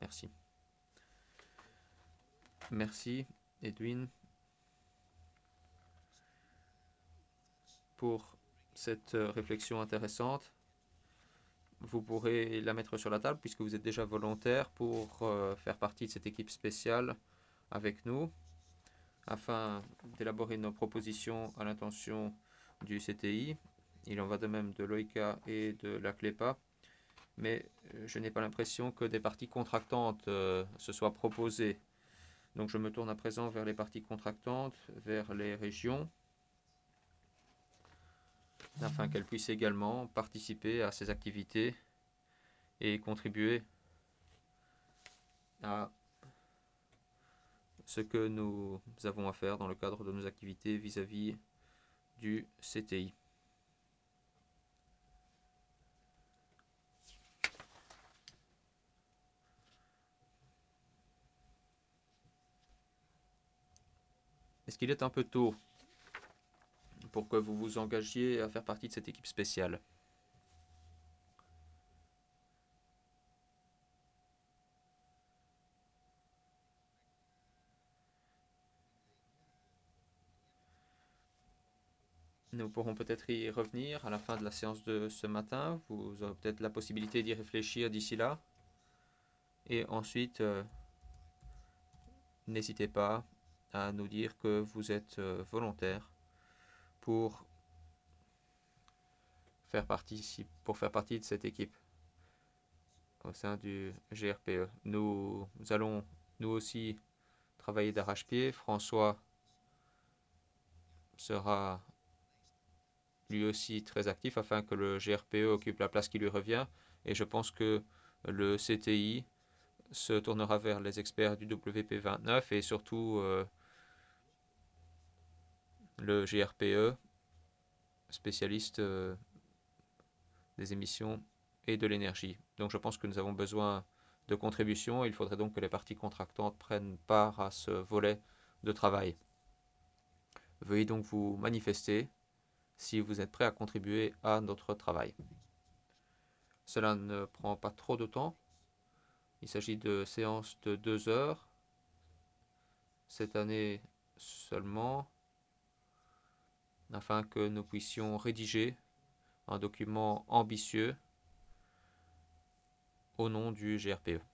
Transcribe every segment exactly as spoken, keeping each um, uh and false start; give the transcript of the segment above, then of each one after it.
Merci. Merci, Edwin, pour cette réflexion intéressante. Vous pourrez la mettre sur la table puisque vous êtes déjà volontaire pour euh, faire partie de cette équipe spéciale avec nous afin d'élaborer nos propositions à l'intention du C T I. Il en va de même de l'O I C A et de la CLEPA, mais je n'ai pas l'impression que des parties contractantes euh, se soient proposées. Donc je me tourne à présent vers les parties contractantes, vers les régions, afin qu'elles puissent également participer à ces activités et contribuer à ce que nous avons à faire dans le cadre de nos activités vis-à-vis du C T I. Est-ce qu'il est un peu tôt pour que vous vous engagiez à faire partie de cette équipe spéciale? Nous pourrons peut-être y revenir à la fin de la séance de ce matin. Vous aurez peut-être la possibilité d'y réfléchir d'ici là. Et ensuite, euh, n'hésitez pas à nous dire que vous êtes euh, volontaire pour faire partie, pour faire partie de cette équipe au sein du G R P E. Nous allons nous aussi travailler d'arrache-pied. François sera lui aussi très actif afin que le G R P E occupe la place qui lui revient. Et je pense que le C T I se tournera vers les experts du W P vingt-neuf et surtout euh, le G R P E, spécialiste euh, des émissions et de l'énergie. Donc je pense que nous avons besoin de contributions. Il faudrait donc que les parties contractantes prennent part à ce volet de travail. Veuillez donc vous manifester si vous êtes prêt à contribuer à notre travail. Cela ne prend pas trop de temps. Il s'agit de séances de deux heures. Cette année seulement, afin que nous puissions rédiger un document ambitieux au nom du G R P E.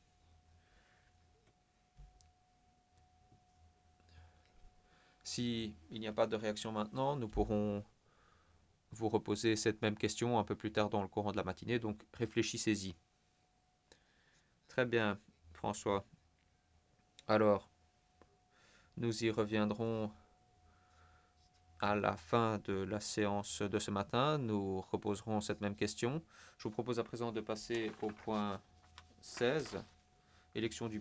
S'il n'y a pas de réaction maintenant, nous pourrons vous reposer cette même question un peu plus tard dans le courant de la matinée, donc réfléchissez-y. Très bien, François. Alors, nous y reviendrons à la fin de la séance de ce matin. Nous reposerons cette même question. Je vous propose à présent de passer au point seize, élection du